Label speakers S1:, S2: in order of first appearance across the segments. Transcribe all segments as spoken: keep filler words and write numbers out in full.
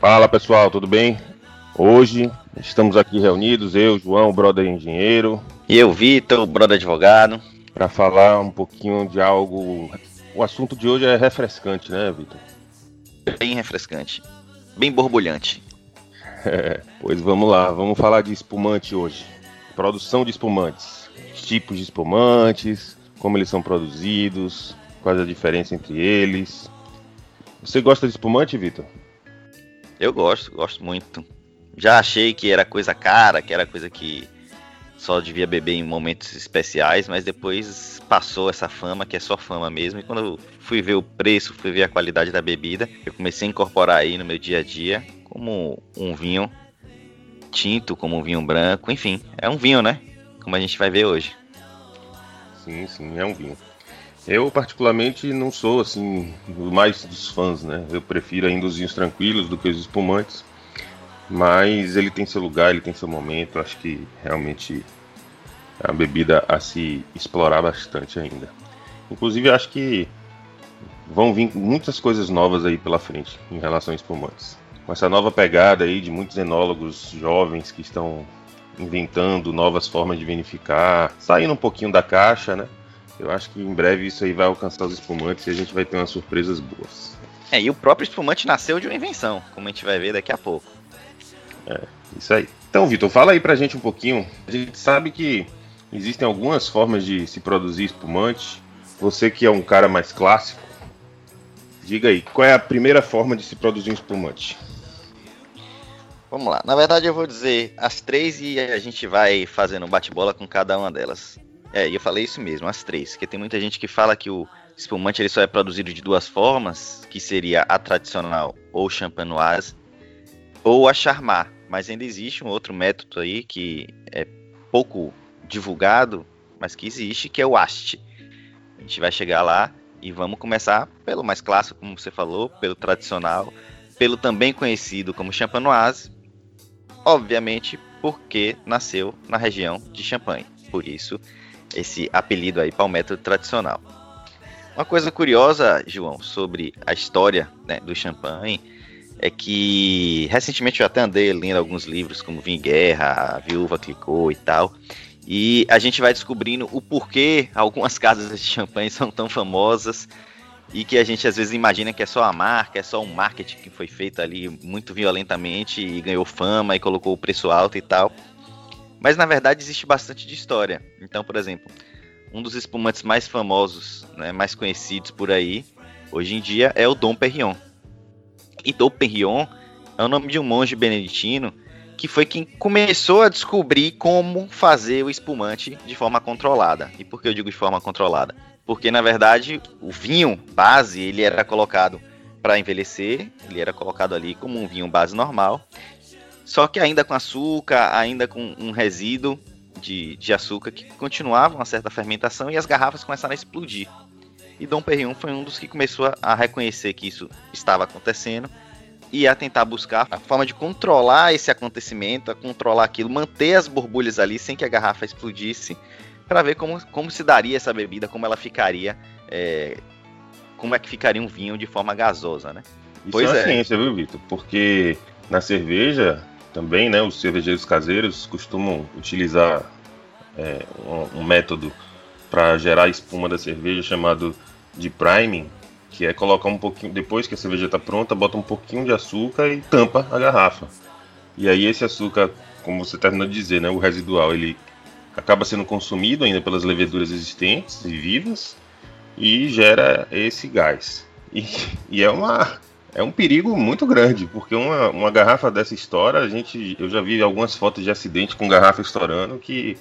S1: Fala pessoal, tudo bem? Hoje estamos aqui reunidos, eu, João, o brother engenheiro,
S2: e eu, Vitor, o brother advogado,
S1: para falar um pouquinho de algo. O assunto de hoje é refrescante, né, Vitor?
S2: Bem refrescante, bem borbulhante.
S1: É, pois vamos lá, vamos falar de espumante hoje. Produção de espumantes, tipos de espumantes, como eles são produzidos, qual a diferença entre eles. Você gosta de espumante, Vitor?
S2: Eu gosto, gosto muito. Já achei que era coisa cara, que era coisa que só devia beber em momentos especiais, mas depois passou essa fama, que é só fama mesmo. E quando eu fui ver o preço, fui ver a qualidade da bebida, eu comecei a incorporar aí no meu dia a dia, como um vinho tinto, como um vinho branco, enfim, é um vinho, né? Como a gente vai ver hoje.
S1: Sim, sim, é um vinho. Eu, particularmente, não sou, assim, mais dos fãs, né? Eu prefiro ainda os vinhos tranquilos do que os espumantes. Mas ele tem seu lugar, ele tem seu momento. Acho que realmente é uma bebida a se explorar bastante ainda. Inclusive, acho que vão vir muitas coisas novas aí pela frente em relação a espumantes. Com essa nova pegada aí de muitos enólogos jovens que estão inventando novas formas de vinificar, saindo um pouquinho da caixa, né? Eu acho que em breve isso aí vai alcançar os espumantes e a gente vai ter umas surpresas boas.
S2: É, e o próprio espumante nasceu de uma invenção, como a gente vai ver daqui a pouco.
S1: É, isso aí. Então, Vitor, fala aí pra gente um pouquinho. A gente sabe que existem algumas formas de se produzir espumante. Você que é um cara mais clássico, diga aí, qual é a primeira forma de se produzir um espumante?
S2: Vamos lá. Na verdade, eu vou dizer as três e a gente vai fazendo um bate-bola com cada uma delas. É, e eu falei isso mesmo, as três. Porque tem muita gente que fala que o espumante ele só é produzido de duas formas, que seria a tradicional ou champenoise, ou a charmat. Mas ainda existe um outro método aí que é pouco divulgado, mas que existe, que é o ast. A gente vai chegar lá e vamos começar pelo mais clássico, como você falou, pelo tradicional, pelo também conhecido como champenoise, obviamente porque nasceu na região de Champagne. Por isso, esse apelido aí para o método tradicional. Uma coisa curiosa, João, sobre a história, né, do champanhe, é que recentemente eu até andei lendo alguns livros como Vinho e Guerra, A Viúva Clicquot e tal, e a gente vai descobrindo o porquê algumas casas de champanhe são tão famosas e que a gente às vezes imagina que é só a marca, é só um marketing que foi feito ali muito violentamente e ganhou fama e colocou o preço alto e tal. Mas na verdade existe bastante de história. Então, por exemplo, um dos espumantes mais famosos, né, mais conhecidos por aí, hoje em dia, é o Dom Perignon. E Dom Perignon é o nome de um monge beneditino que foi quem começou a descobrir como fazer o espumante de forma controlada. E por que eu digo de forma controlada? Porque, na verdade, o vinho base ele era colocado para envelhecer, ele era colocado ali como um vinho base normal, só que ainda com açúcar, ainda com um resíduo de, de açúcar que continuava uma certa fermentação e as garrafas começaram a explodir. E Dom Perignon foi um dos que começou a reconhecer que isso estava acontecendo e a tentar buscar a forma de controlar esse acontecimento, a controlar aquilo, manter as borbulhas ali sem que a garrafa explodisse, para ver como, como se daria essa bebida, como ela ficaria, é, como é que ficaria um vinho de forma gasosa, né?
S1: Isso
S2: Pois
S1: é uma
S2: é.
S1: ciência, viu, Vitor? Porque na cerveja também, né, os cervejeiros caseiros costumam utilizar é, um, um método para gerar espuma da cerveja chamado de priming, que é colocar um pouquinho, depois que a cerveja está pronta, bota um pouquinho de açúcar e tampa a garrafa. E aí esse açúcar, como você terminou de dizer, né, o residual, ele acaba sendo consumido ainda pelas leveduras existentes e vivas e gera esse gás. E, e é uma... É um perigo muito grande, porque uma, uma garrafa dessa estoura, a gente, eu já vi algumas fotos de acidente com garrafa estourando que,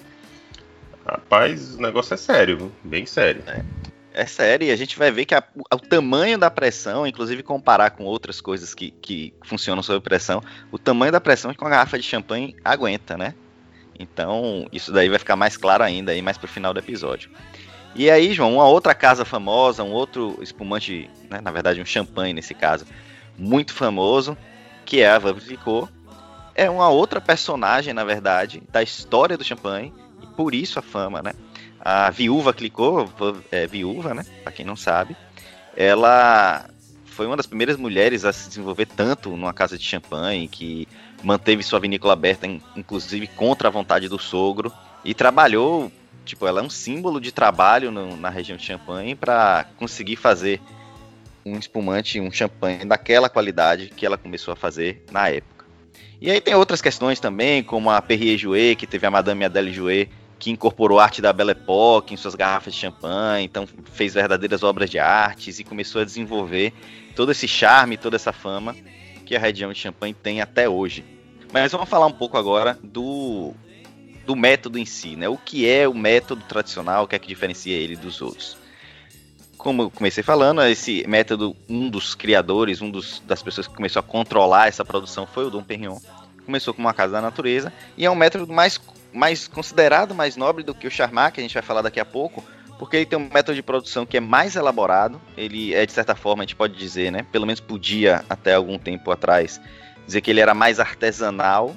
S1: rapaz, o negócio é sério, viu? Bem sério.
S2: É, é sério, e a gente vai ver que a, o tamanho da pressão, inclusive comparar com outras coisas que, que funcionam sob pressão, o tamanho da pressão que uma garrafa de champanhe aguenta, né? Então, isso daí vai ficar mais claro ainda aí mais pro final do episódio. E aí, João, uma outra casa famosa, um outro espumante, né, na verdade um champanhe nesse caso, muito famoso, que é a Veuve Clicquot, é uma outra personagem, na verdade, da história do champanhe, e por isso a fama, né? A Viúva Clicquot, é, viúva, né, pra quem não sabe, ela foi uma das primeiras mulheres a se desenvolver tanto numa casa de champanhe, que manteve sua vinícola aberta, inclusive contra a vontade do sogro, e trabalhou, tipo, ela é um símbolo de trabalho no, na região de Champagne para conseguir fazer um espumante, um champanhe daquela qualidade que ela começou a fazer na época. E aí tem outras questões também, como a Perrier Jouet, que teve a Madame Adèle Jouet, que incorporou a arte da Belle Époque em suas garrafas de champanhe, então fez verdadeiras obras de artes e começou a desenvolver todo esse charme, toda essa fama que a região de Champagne tem até hoje. Mas vamos falar um pouco agora do, do método em si, né? O que é o método tradicional, o que é que diferencia ele dos outros? Como eu comecei falando, esse método, um dos criadores, um dos, das pessoas que começou a controlar essa produção foi o Dom Perignon. Começou com uma casa da natureza e é um método mais, mais considerado, mais nobre do que o Charmat, que a gente vai falar daqui a pouco, porque ele tem um método de produção que é mais elaborado. Ele é, de certa forma, a gente pode dizer, né, pelo menos podia até algum tempo atrás, dizer que ele era mais artesanal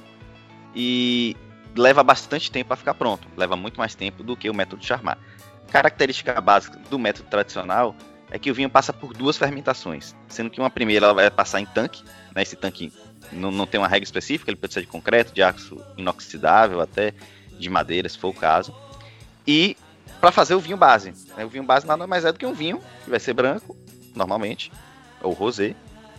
S2: e leva bastante tempo para ficar pronto, leva muito mais tempo do que o método Charmat. Característica básica do método tradicional é que o vinho passa por duas fermentações, sendo que uma primeira ela vai passar em tanque, né, esse tanque não, não tem uma regra específica, ele pode ser de concreto, de aço inoxidável, até de madeira, se for o caso, e para fazer o vinho base. Né, o vinho base nada mais é do que um vinho que vai ser branco, normalmente, ou rosé,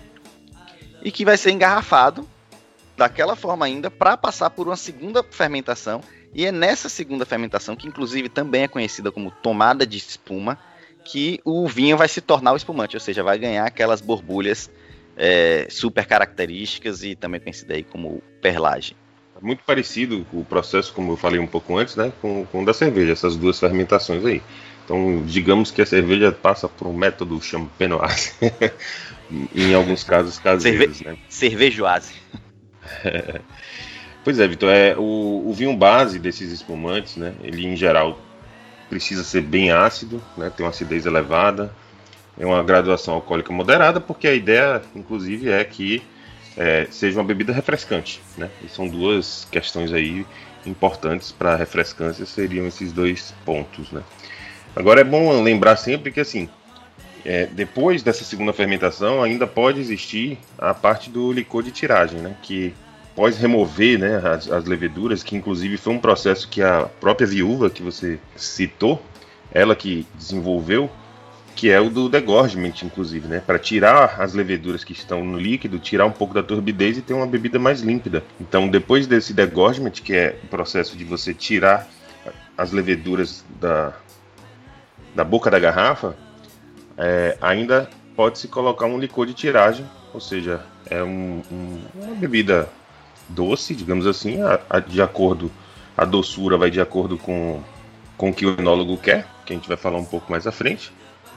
S2: e que vai ser engarrafado daquela forma ainda para passar por uma segunda fermentação. E é nessa segunda fermentação, que inclusive também é conhecida como tomada de espuma, que o vinho vai se tornar o espumante, ou seja, vai ganhar aquelas borbulhas é, super características e também conhecida aí como perlage.
S1: Muito parecido o processo, como eu falei um pouco antes, né, com, com o da cerveja, essas duas fermentações aí. Então, digamos que a cerveja passa por um método champenoise, em alguns casos caseiros. Cerve-
S2: né? Cervejoise.
S1: É. Pois é, Vitor, é, o, o vinho base desses espumantes, né, ele em geral precisa ser bem ácido, né, tem uma acidez elevada, é uma graduação alcoólica moderada, porque a ideia, inclusive, é que é, seja uma bebida refrescante, né, e são duas questões aí importantes para a refrescância, seriam esses dois pontos, né. Agora é bom lembrar sempre que, assim, é, depois dessa segunda fermentação, ainda pode existir a parte do licor de tiragem, né, que pode remover, né, as, as leveduras, que inclusive foi um processo que a própria viúva que você citou, ela que desenvolveu, que é o do degorgement, inclusive, né, para tirar as leveduras que estão no líquido, tirar um pouco da turbidez e ter uma bebida mais límpida. Então, depois desse degorgement, que é o processo de você tirar as leveduras da, da boca da garrafa, é, ainda pode-se colocar um licor de tiragem, ou seja, é um, um, uma bebida doce, digamos assim, a, a, de acordo, a doçura vai de acordo com, com o que o enólogo quer, que a gente vai falar um pouco mais à frente,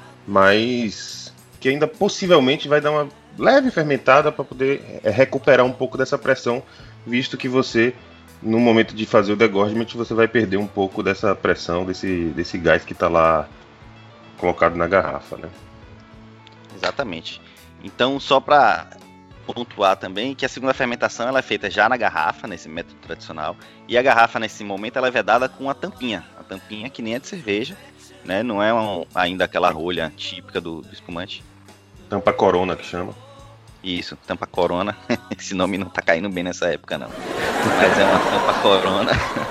S1: mas que ainda possivelmente vai dar uma leve fermentada para poder é, recuperar um pouco dessa pressão, visto que você, no momento de fazer o degorgement, você vai perder um pouco dessa pressão, desse, desse gás que está lá colocado na garrafa, né?
S2: Exatamente. Então, só para pontuar também que a segunda fermentação ela é feita já na garrafa, nesse método tradicional, e a garrafa nesse momento ela é vedada com a tampinha, a tampinha que nem é de cerveja, né? Não é um, ainda aquela rolha típica do, do espumante.
S1: Tampa corona que chama.
S2: Isso, tampa corona. Esse nome não tá caindo bem nessa época não, mas é uma tampa corona.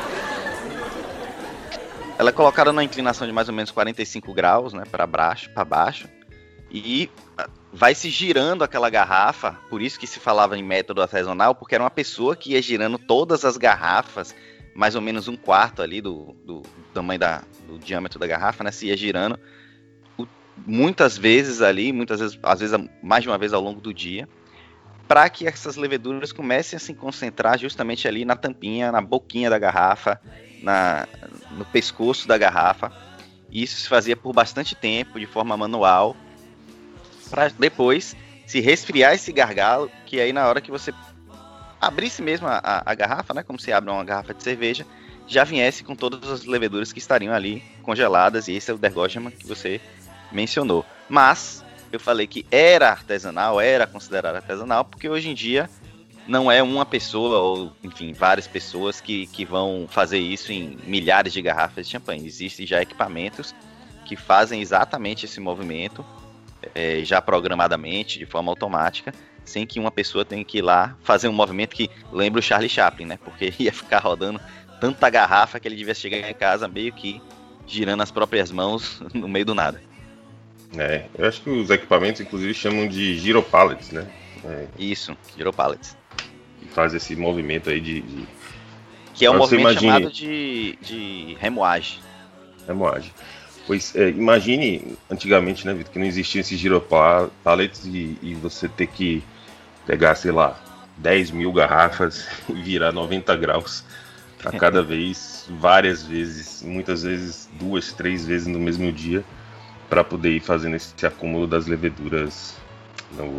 S2: Ela é colocada numa inclinação de mais ou menos quarenta e cinco graus, né, para baixo, para baixo, e vai se girando aquela garrafa, por isso que se falava em método artesanal, porque era uma pessoa que ia girando todas as garrafas, mais ou menos um quarto ali do, do tamanho da, do diâmetro da garrafa, né, se ia girando o, muitas vezes ali, muitas vezes, às vezes mais de uma vez ao longo do dia, para que essas leveduras comecem a se concentrar justamente ali na tampinha, na boquinha da garrafa, na, no pescoço da garrafa. E isso se fazia por bastante tempo, de forma manual, para depois se resfriar esse gargalo, que aí na hora que você abrisse mesmo a, a, a garrafa, né, como se abre uma garrafa de cerveja, já viesse com todas as leveduras que estariam ali congeladas, e esse é o degorgement que você mencionou. Mas eu falei que era artesanal, era considerado artesanal, porque hoje em dia não é uma pessoa, ou enfim, várias pessoas que, que vão fazer isso em milhares de garrafas de champanhe. Existem já equipamentos que fazem exatamente esse movimento, é, já programadamente, de forma automática, sem que uma pessoa tenha que ir lá fazer um movimento que lembra o Charlie Chaplin, né? Porque ia ficar rodando tanta garrafa que ele devia chegar em casa meio que girando as próprias mãos no meio do nada.
S1: É, eu acho que os equipamentos, inclusive, chamam de giropallets, né? É,
S2: Isso, giropallets.
S1: que faz esse movimento aí de... de...
S2: Que é um
S1: Mas você
S2: movimento
S1: imagine-
S2: chamado de, de remoagem.
S1: remoagem. Pois é, imagine antigamente, né, Vitor, que não existiam esses giropallets e, e você ter que pegar, sei lá, dez mil garrafas e virar noventa graus a cada vez, várias vezes, muitas vezes duas, três vezes no mesmo dia, para poder ir fazendo esse acúmulo das leveduras no,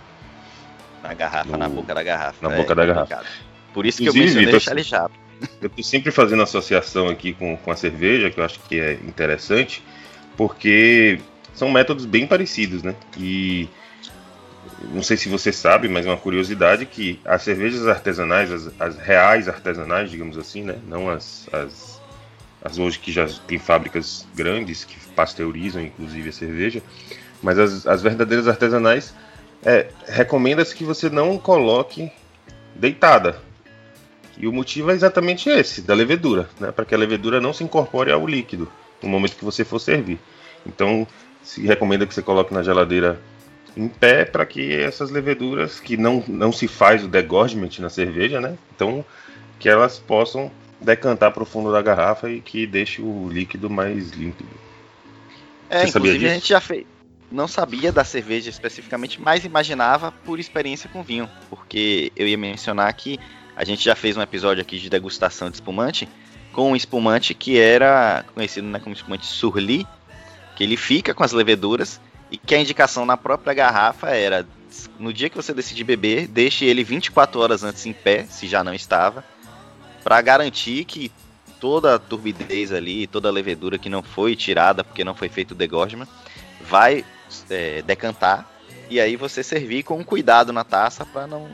S2: Na garrafa,
S1: No-
S2: na boca da garrafa.
S1: na boca da garrafa.
S2: complicado. Por isso que
S1: Inclusive,
S2: eu mencionei
S1: Vitor,
S2: o Charlie Chaplin.
S1: Eu tô sempre fazendo associação aqui com, com a cerveja, que eu acho que é interessante, porque são métodos bem parecidos, né? E não sei se você sabe, mas é uma curiosidade que as cervejas artesanais, as, as reais artesanais, digamos assim, né? Não as, as, as hoje que já tem fábricas grandes que pasteurizam, inclusive, a cerveja, mas as, as verdadeiras artesanais, é, recomenda-se que você não coloque deitada. E o motivo é exatamente esse, da levedura, né? Para que a levedura não se incorpore ao líquido no momento que você for servir. Então, se recomenda que você coloque na geladeira em pé para que essas leveduras, que não, não se faz o degorgement na cerveja, né? Então, que elas possam decantar para o fundo da garrafa e que deixe o líquido mais límpido.
S2: É,
S1: Você sabia
S2: inclusive a
S1: disso?
S2: gente já fez. Não sabia da cerveja especificamente, mas imaginava por experiência com vinho. Porque eu ia mencionar que a gente já fez um episódio aqui de degustação de espumante com um espumante que era conhecido, né, como espumante Surly, que ele fica com as leveduras e que a indicação na própria garrafa era: no dia que você decidir beber, deixe ele vinte e quatro horas antes em pé, se já não estava, para garantir que toda a turbidez ali, toda a levedura que não foi tirada porque não foi feito o degorgement, vai é, decantar, e aí você servir com cuidado na taça para não,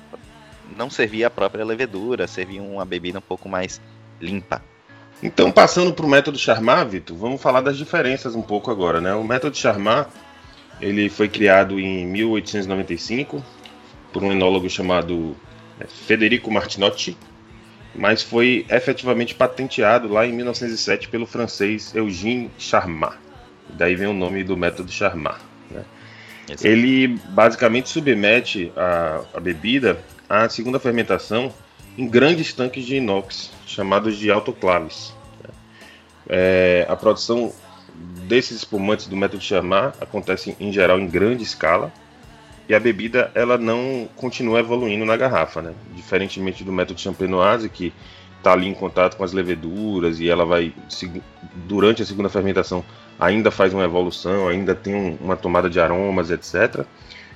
S2: não servir a própria levedura, servir uma bebida um pouco mais limpa.
S1: Então, passando para o método Charmat, Vitor, vamos falar das diferenças um pouco agora, né? O método Charmat, ele foi criado em mil oitocentos e noventa e cinco por um enólogo chamado Federico Martinotti, mas foi efetivamente patenteado lá em mil novecentos e sete pelo francês Eugène Charmat. Daí vem o nome do método Charmat, né? Ele basicamente submete a, a bebida à segunda fermentação em grandes tanques de inox, chamados de autoclaves. É, a produção desses espumantes do método Charmat acontece em geral em grande escala, e a bebida ela não continua evoluindo na garrafa, né? Diferentemente do método champenoise, que está ali em contato com as leveduras e ela vai, durante a segunda fermentação, ainda faz uma evolução, ainda tem um, uma tomada de aromas, etcétera.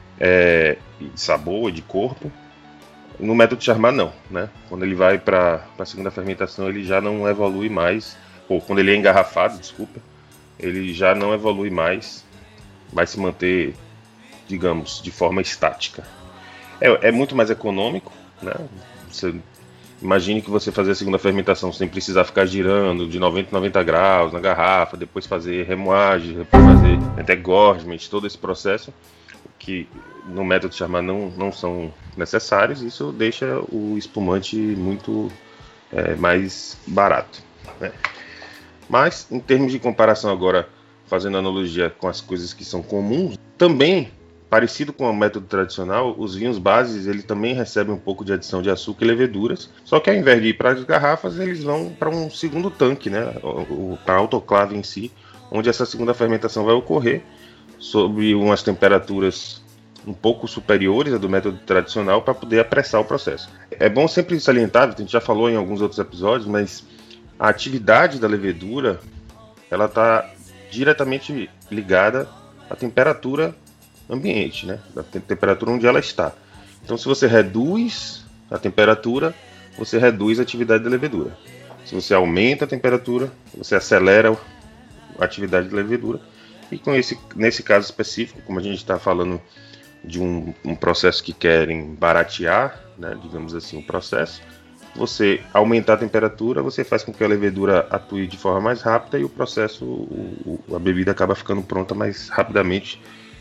S1: É, de sabor, de corpo. No método Charmat não, né? Quando ele vai para a segunda fermentação, ele já não evolui mais, ou quando ele é engarrafado, desculpa, ele já não evolui mais, vai se manter, digamos, de forma estática. É, é muito mais econômico, né? Você imagine que você fazer a segunda fermentação sem precisar ficar girando de noventa a noventa graus na garrafa, depois fazer remoagem, depois fazer degorgement, todo esse processo, que no método Charmat não, não são necessários. Isso deixa o espumante muito é, mais barato, né? Mas, em termos de comparação agora, fazendo analogia com as coisas que são comuns, também, parecido com o método tradicional, os vinhos bases ele também recebem um pouco de adição de açúcar e leveduras, só que ao invés de ir para as garrafas, eles vão para um segundo tanque, né, para a autoclave em si, onde essa segunda fermentação vai ocorrer sob umas temperaturas um pouco superiores à do método tradicional para poder apressar o processo. É bom sempre salientar, a gente já falou em alguns outros episódios, mas a atividade da levedura ela está diretamente ligada à temperatura ambiente, né? Da temperatura onde ela está. Então, se você reduz a temperatura, você reduz a atividade da levedura. Se você aumenta a temperatura, você acelera a atividade da levedura. E com esse, nesse caso específico, como a gente está falando de um, um processo que querem baratear, né, digamos assim, o processo, você aumentar a temperatura, você faz com que a levedura atue de forma mais rápida e o processo, o, o, a bebida acaba ficando pronta mais rapidamente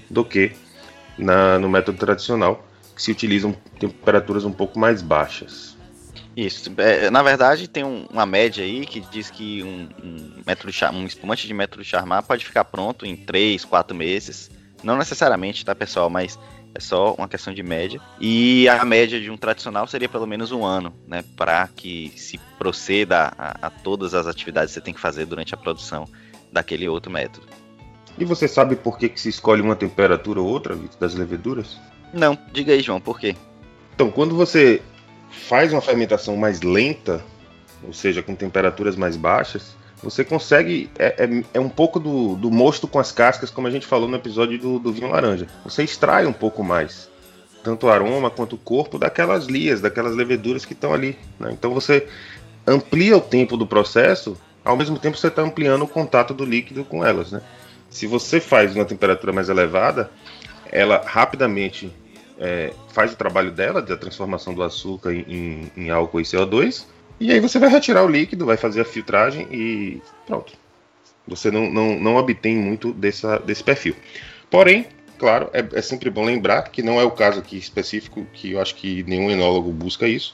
S1: do que na, no método tradicional, que se utilizam temperaturas um pouco mais baixas.
S2: Isso, é, na verdade tem um, uma média aí que diz que um, um, método char, um espumante de método Charmat pode ficar pronto em três, quatro meses, não necessariamente, tá pessoal, mas é só uma questão de média, e a média de um tradicional seria pelo menos um ano, né, para que se proceda a, a todas as atividades que você tem que fazer durante a produção daquele outro método.
S1: E você sabe por que, que se escolhe uma temperatura ou outra, Vitor, das leveduras?
S2: Não, diga aí, João, por quê?
S1: Então, quando você faz uma fermentação mais lenta, ou seja, com temperaturas mais baixas, você consegue, é, é, é um pouco do, do mosto com as cascas, como a gente falou no episódio do, do vinho laranja. Você extrai um pouco mais, tanto o aroma quanto o corpo, daquelas lias, daquelas leveduras que estão ali, né? Então você amplia o tempo do processo, ao mesmo tempo você está ampliando o contato do líquido com elas, né? Se você faz uma temperatura mais elevada, ela rapidamente é, faz o trabalho dela, da transformação do açúcar em, em, em álcool e C O dois, e aí você vai retirar o líquido, vai fazer a filtragem e pronto. Você não, não, não obtém muito dessa, desse perfil. Porém, claro, é, é sempre bom lembrar que não é o caso aqui específico, que eu acho que nenhum enólogo busca isso,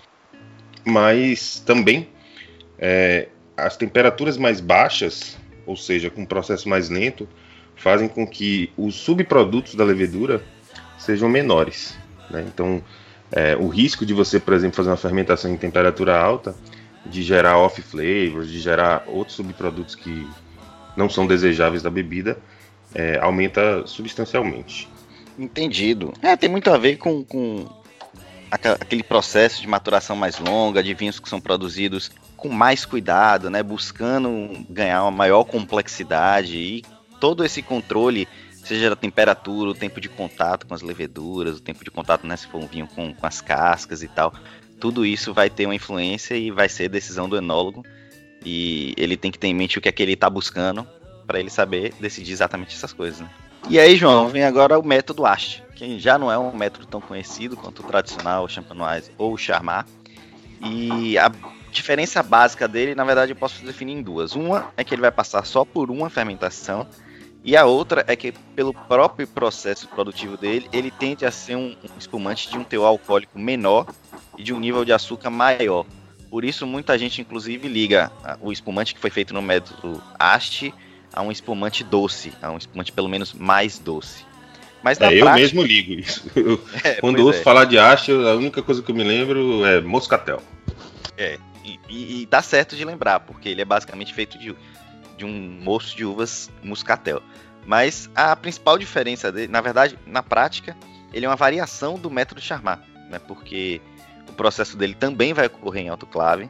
S1: mas também é, as temperaturas mais baixas, ou seja, com um processo mais lento, fazem com que os subprodutos da levedura sejam menores, né? Então, é, o risco de você, por exemplo, fazer uma fermentação em temperatura alta, de gerar off flavors, de gerar outros subprodutos que não são desejáveis da bebida, é, aumenta substancialmente.
S2: Entendido. É, tem muito a ver com, com aquele processo de maturação mais longa, de vinhos que são produzidos com mais cuidado, né, buscando ganhar uma maior complexidade, e todo esse controle, seja a temperatura, o tempo de contato com as leveduras, o tempo de contato, né, se for um vinho com, com as cascas e tal, tudo isso vai ter uma influência e vai ser decisão do enólogo, e ele tem que ter em mente o que é que ele está buscando para ele saber decidir exatamente essas coisas, né? E aí, João, vem agora o método A S T, que já não é um método tão conhecido quanto o tradicional, o Champenoise ou o Charmat, e a diferença básica dele, na verdade, eu posso definir em duas. Uma é que ele vai passar só por uma fermentação, e a outra é que, pelo próprio processo produtivo dele, ele tende a ser um espumante de um teor alcoólico menor e de um nível de açúcar maior. Por isso, muita gente, inclusive, liga o espumante que foi feito no método A S T a um espumante doce, a um espumante pelo menos mais doce. Mas na
S1: é,
S2: prática...
S1: eu mesmo ligo isso. Eu, é, quando eu ouço é. falar de A S T, a única coisa que eu me lembro é moscatel.
S2: É, e, e, e dá certo de lembrar, porque ele é basicamente feito de, de um mosto de uvas moscatel. Mas a principal diferença dele, na verdade, na prática, ele é uma variação do método Charmat, né? Porque o processo dele também vai ocorrer em autoclave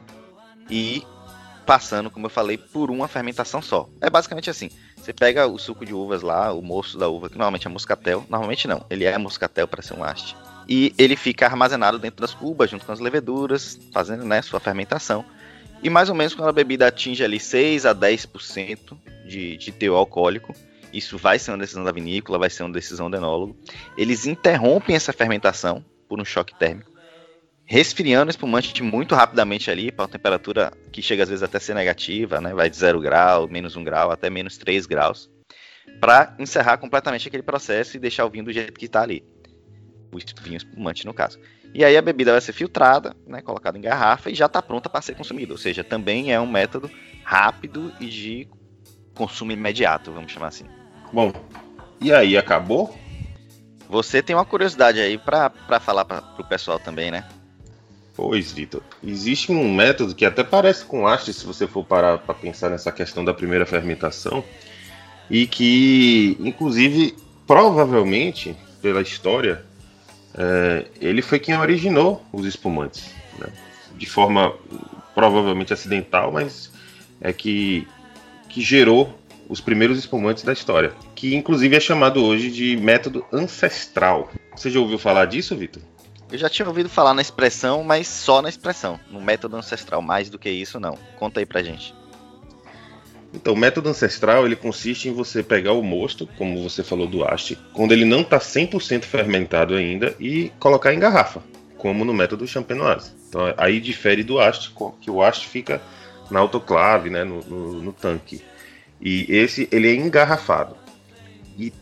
S2: e passando, como eu falei, por uma fermentação só. É basicamente assim, você pega o suco de uvas lá, o mosto da uva, que normalmente é moscatel, normalmente não, ele é moscatel para ser um A S T, e ele fica armazenado dentro das cubas, junto com as leveduras, fazendo, né, sua fermentação, e mais ou menos quando a bebida atinge ali seis a dez por cento de, de teor alcoólico, isso vai ser uma decisão da vinícola, vai ser uma decisão do enólogo, eles interrompem essa fermentação por um choque térmico, resfriando o espumante muito rapidamente ali, para uma temperatura que chega às vezes até a ser negativa, né? Vai de zero grau, menos um grau, até menos três graus, para encerrar completamente aquele processo e deixar o vinho do jeito que está ali, o vinho espumante no caso. E aí a bebida vai ser filtrada, né? Colocada em garrafa e já está pronta para ser consumida, ou seja, também é um método rápido e de consumo imediato, vamos chamar assim.
S1: Bom, e aí, acabou?
S2: Você tem uma curiosidade aí para falar para o pessoal também, né?
S1: Pois, Vitor, existe um método que até parece com A S T, se você for parar para pensar nessa questão da primeira fermentação, e que, inclusive, provavelmente, pela história, é, ele foi quem originou os espumantes, né? De forma provavelmente acidental, mas é que, que gerou os primeiros espumantes da história, que inclusive é chamado hoje de método ancestral. Você já ouviu falar disso, Vitor?
S2: Eu já tinha ouvido falar na expressão, mas só na expressão, no método ancestral, mais do que isso não. Conta aí pra gente.
S1: Então, o método ancestral, ele consiste em você pegar o mosto, como você falou do A S T, quando ele não está cem por cento fermentado ainda, e colocar em garrafa, como no método Champenoise. Então, aí difere do A S T, que o A S T fica na autoclave, né, no, no, no tanque. E esse, ele é engarrafado. E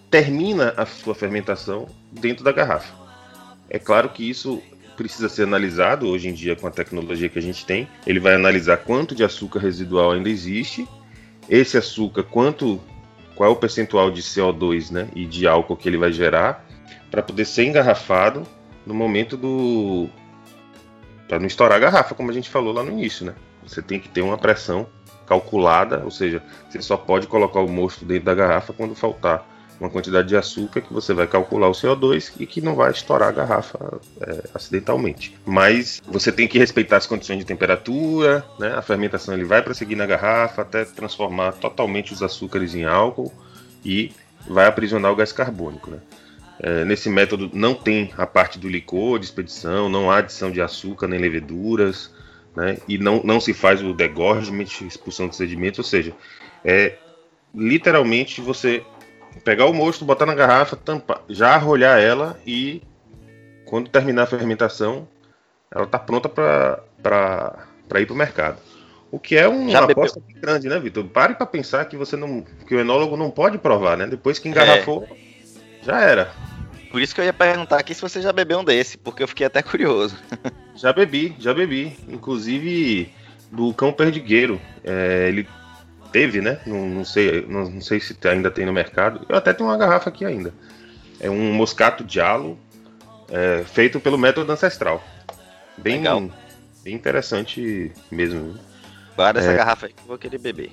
S1: termina a sua fermentação dentro da garrafa. É claro que isso precisa ser analisado hoje em dia com a tecnologia que a gente tem. Ele vai analisar quanto de açúcar residual ainda existe, esse açúcar, quanto, qual é o percentual de C O dois, né, e de álcool que ele vai gerar, para poder ser engarrafado no momento do... para não estourar a garrafa, como a gente falou lá no início, né? Você tem que ter uma pressão calculada, ou seja, você só pode colocar o mosto dentro da garrafa quando faltar uma quantidade de açúcar que você vai calcular o C O dois e que não vai estourar a garrafa é, acidentalmente. Mas você tem que respeitar as condições de temperatura, né? A fermentação ele vai prosseguir na garrafa até transformar totalmente os açúcares em álcool e vai aprisionar o gás carbônico, né? É, nesse método não tem a parte do licor de expedição, não há adição de açúcar nem leveduras, né? E não, não se faz o degorgement, expulsão de sedimentos, ou seja, é literalmente você pegar o mosto, botar na garrafa, tampar, já arrolhar ela e quando terminar a fermentação, ela está pronta para ir para o mercado. O que é um, uma aposta grande, né, Vitor? Pare para pensar que você não, que o enólogo não pode provar, né? Depois que engarrafou, é. já era.
S2: Por isso que eu ia perguntar aqui se você já bebeu um desse, porque eu fiquei até curioso.
S1: Já bebi, já bebi. Inclusive do Cão Perdigueiro. É, ele teve, né? Não, não, sei, não, não sei se ainda tem no mercado. Eu até tenho uma garrafa aqui ainda. É um Moscato Giallo é, feito pelo método ancestral. Bem, Legal. Bem interessante mesmo.
S2: Guarda essa é... garrafa aí que eu vou querer beber.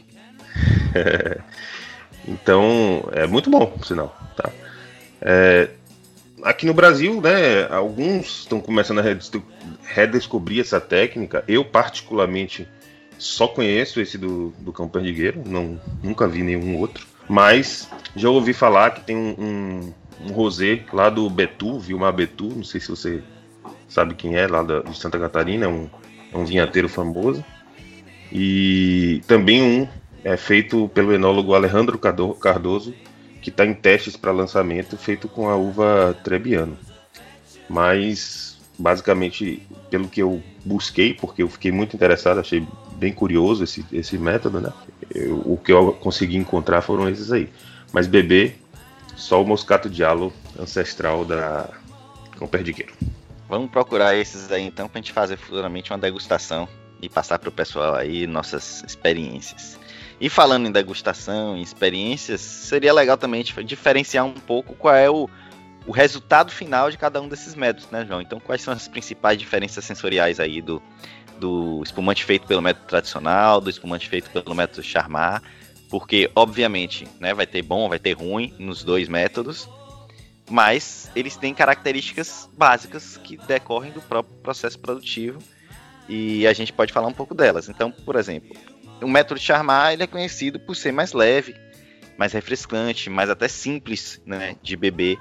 S1: Então, é muito bom, por sinal. Tá? É, aqui no Brasil, né, alguns estão começando a redescobrir essa técnica. Eu, particularmente, só conheço esse do, do Cão Perdigueiro, não, nunca vi nenhum outro. Mas já ouvi falar que tem um, um, um rosé lá do Betu, Vilmar Betu, não sei se você sabe quem é, lá da, de Santa Catarina, é um, é um vinhateiro famoso. E também um é feito pelo enólogo Alejandro Cardoso, que está em testes para lançamento, feito com a uva Trebbiano. Mas, basicamente, pelo que eu busquei, porque eu fiquei muito interessado, achei bem curioso esse, esse método, né? Eu, o que eu consegui encontrar foram esses aí. Mas beber, só o Moscato Giallo ancestral da Cão Perdigueiro.
S2: Vamos procurar esses aí, então, para a gente fazer futuramente uma degustação e passar para o pessoal aí nossas experiências. E falando em degustação, em experiências, seria legal também diferenciar um pouco qual é o, o resultado final de cada um desses métodos, né, João? Então, quais são as principais diferenças sensoriais aí do, do espumante feito pelo método tradicional, do espumante feito pelo método Charmat? Porque, obviamente, né, vai ter bom, vai ter ruim nos dois métodos, mas eles têm características básicas que decorrem do próprio processo produtivo e a gente pode falar um pouco delas. Então, por exemplo, o método Charmat ele é conhecido por ser mais leve, mais refrescante, mais até simples, né, de beber.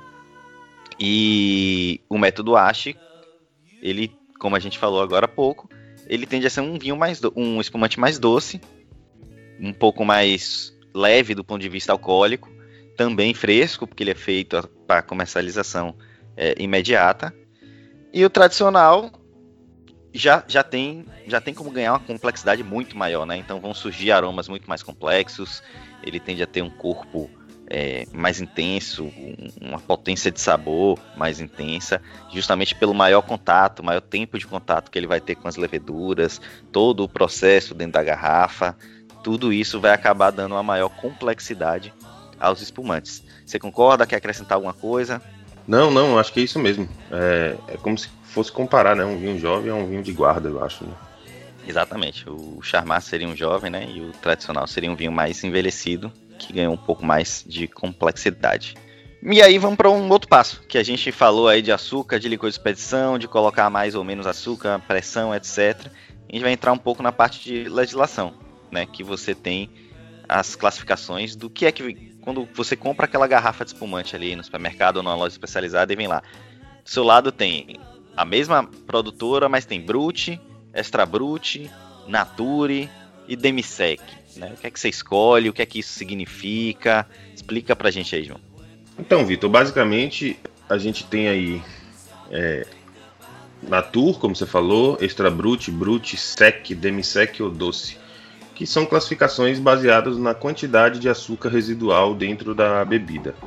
S2: E o método Ache, ele, como a gente falou agora há pouco, ele tende a ser um vinho mais do... um espumante mais doce, um pouco mais leve do ponto de vista alcoólico, também fresco, porque ele é feito para comercialização é, imediata. E o tradicional Já, já, tem, já tem como ganhar uma complexidade muito maior, né? Então vão surgir aromas muito mais complexos, ele tende a ter um corpo é, mais intenso, um, uma potência de sabor mais intensa, justamente pelo maior contato, maior tempo de contato que ele vai ter com as leveduras, todo o processo dentro da garrafa, tudo isso vai acabar dando uma maior complexidade aos espumantes. Você concorda? Quer acrescentar alguma coisa?
S1: Não, não, acho que é isso mesmo. É, é como se fosse comparar, né, um vinho jovem a um vinho de guarda, eu acho, né?
S2: Exatamente, o Charmat seria um jovem, né, e o tradicional seria um vinho mais envelhecido, que ganhou um pouco mais de complexidade. E aí vamos para um outro passo, que a gente falou aí de açúcar, de licor de expedição, de colocar mais ou menos açúcar, pressão, etcétera. A gente vai entrar um pouco na parte de legislação, né, que você tem as classificações do que é que, quando você compra aquela garrafa de espumante ali no supermercado ou numa loja especializada e vem lá, do seu lado tem a mesma produtora, mas tem Brut, Extra Brut, Nature e Demisec, né? O que é que você escolhe, o que é que isso significa? Explica pra gente aí, João.
S1: Então, Vitor, basicamente a gente tem aí é, Nature, como você falou, Extra Brut, Brut, Sec, Demisec ou Doce, que são classificações baseadas na quantidade de açúcar residual dentro da bebida.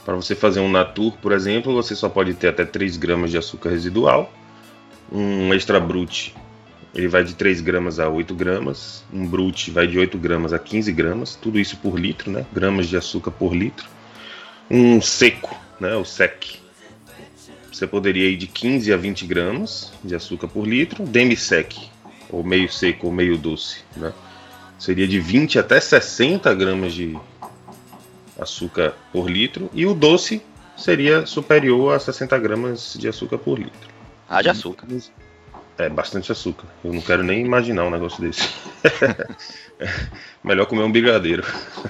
S1: Para você fazer um natur, por exemplo, você só pode ter até três gramas de açúcar residual. Um extra brut, ele vai de três gramas a oito gramas. Um brut vai de oito gramas a quinze gramas. Tudo isso por litro, né? Gramas de açúcar por litro. Um seco, né? O sec, você poderia ir de quinze a vinte gramas de açúcar por litro. Demi-sec, ou meio seco ou meio doce, né? Seria de vinte até sessenta gramas de açúcar por litro. E o doce seria superior a sessenta gramas de açúcar por litro.
S2: Ah, de açúcar.
S1: É, bastante açúcar. Eu não quero nem imaginar um negócio desse. Melhor comer um brigadeiro.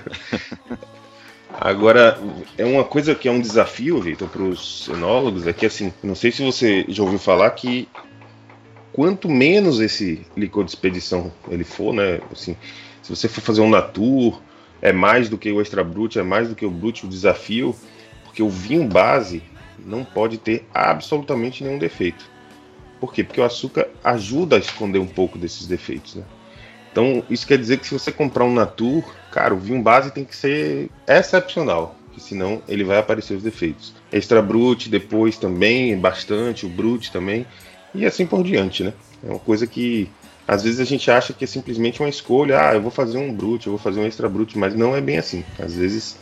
S1: Agora, é uma coisa que é um desafio, Vitor, para os enólogos, é que, assim, não sei se você já ouviu falar que quanto menos esse licor de expedição ele for, né, assim, se você for fazer um natur, é mais do que o extra brut, é mais do que o brut, o desafio, porque o vinho base não pode ter absolutamente nenhum defeito. Por quê? Porque o açúcar ajuda a esconder um pouco desses defeitos, né? Então, isso quer dizer que se você comprar um natur, cara, o vinho base tem que ser excepcional, porque senão ele vai aparecer os defeitos. Extra brut depois também, bastante, o brut também, e assim por diante, né? É uma coisa que às vezes a gente acha que é simplesmente uma escolha, ah, eu vou fazer um brut, eu vou fazer um extra brut, mas não é bem assim. Às vezes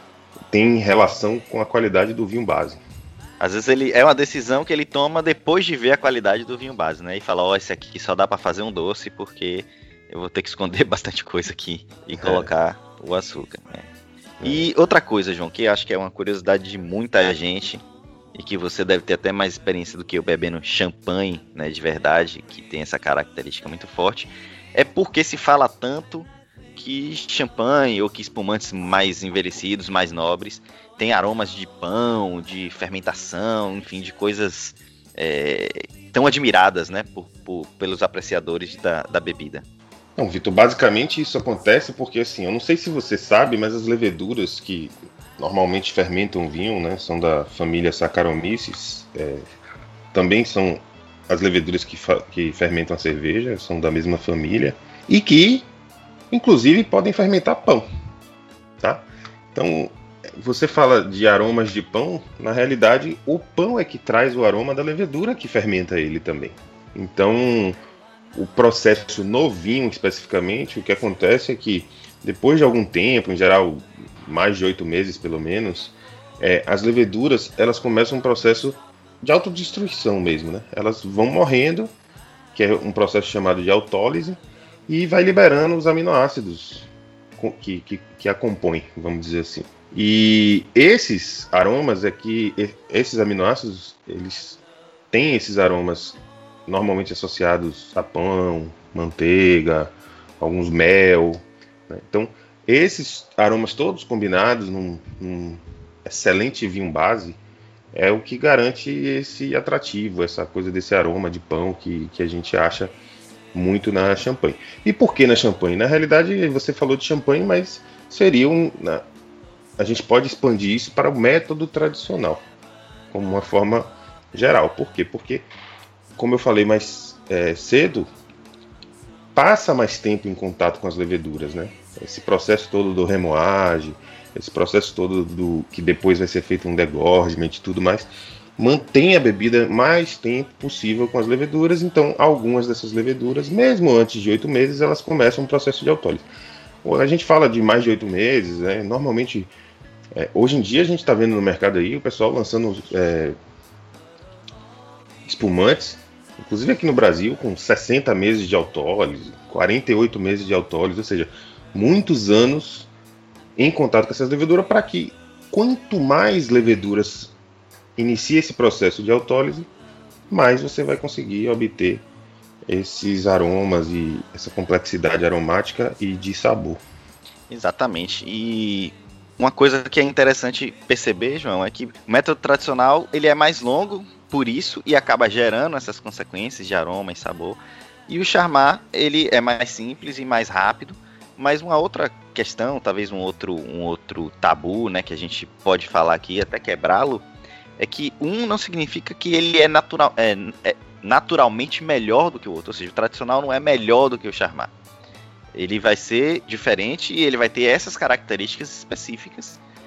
S1: tem relação com a qualidade do vinho base.
S2: Às vezes ele é uma decisão que ele toma depois de ver a qualidade do vinho base, né? E fala, ó, oh, esse aqui só dá para fazer um doce porque eu vou ter que esconder bastante coisa aqui e colocar é. o açúcar, né? É. E outra coisa, João, que acho que é uma curiosidade de muita gente e que você deve ter até mais experiência do que eu bebendo champanhe, né, de verdade, que tem essa característica muito forte, é porque se fala tanto que champanhe ou que espumantes mais envelhecidos, mais nobres, tem aromas de pão, de fermentação, enfim, de coisas é, tão admiradas, né, por, por, pelos apreciadores da, da bebida.
S1: Não, Vitor, basicamente isso acontece porque, assim, eu não sei se você sabe, mas as leveduras que normalmente fermentam vinho, né, são da família Saccharomyces, é, também são as leveduras que, fa- que fermentam a cerveja, são da mesma família, e que, inclusive, podem fermentar pão, tá? Então, você fala de aromas de pão, na realidade, o pão é que traz o aroma da levedura que fermenta ele também. Então, o processo no vinho, especificamente, o que acontece é que, depois de algum tempo, em geral, mais de oito meses pelo menos, é, as leveduras, elas começam um processo de autodestruição mesmo, né? Elas vão morrendo, que é um processo chamado de autólise, e vai liberando os aminoácidos que, que, que a compõem, vamos dizer assim. E esses aromas é que, esses aminoácidos, eles têm esses aromas normalmente associados a pão, manteiga, alguns mel, né? Então, esses aromas todos combinados num, num excelente vinho base é o que garante esse atrativo, essa coisa desse aroma de pão que, que a gente acha muito na champanhe. E por que na champanhe? Na realidade, você falou de champanhe, mas seria um... Na, a gente pode expandir isso para o método tradicional, como uma forma geral. Por quê? Porque, como eu falei mais é, cedo, passa mais tempo em contato com as leveduras, né? Esse processo todo do remoagem, esse processo todo do que depois vai ser feito um degorgement e tudo mais, mantém a bebida mais tempo possível com as leveduras. Então, algumas dessas leveduras, mesmo antes de oito meses, elas começam um processo de autólise. A gente fala de mais de oito meses, né? Normalmente, é, hoje em dia a gente está vendo no mercado aí o pessoal lançando é, espumantes, inclusive aqui no Brasil, com sessenta meses de autólise, quarenta e oito meses de autólise, ou seja, muitos anos em contato com essas leveduras, para que quanto mais leveduras inicia esse processo de autólise, mais você vai conseguir obter esses aromas e essa complexidade aromática e de sabor.
S2: Exatamente. E uma coisa que é interessante perceber, João, é que o método tradicional ele é mais longo, por isso, e acaba gerando essas consequências de aroma e sabor. E o Charmat, ele é mais simples e mais rápido, mas uma outra questão, talvez um outro, um outro tabu, né, que a gente pode falar aqui, até quebrá-lo, é que um não significa que ele é, natural, é, é naturalmente melhor do que o outro, ou seja, o tradicional não é melhor do que o Charmat. Ele vai ser diferente e ele vai ter essas características específicas.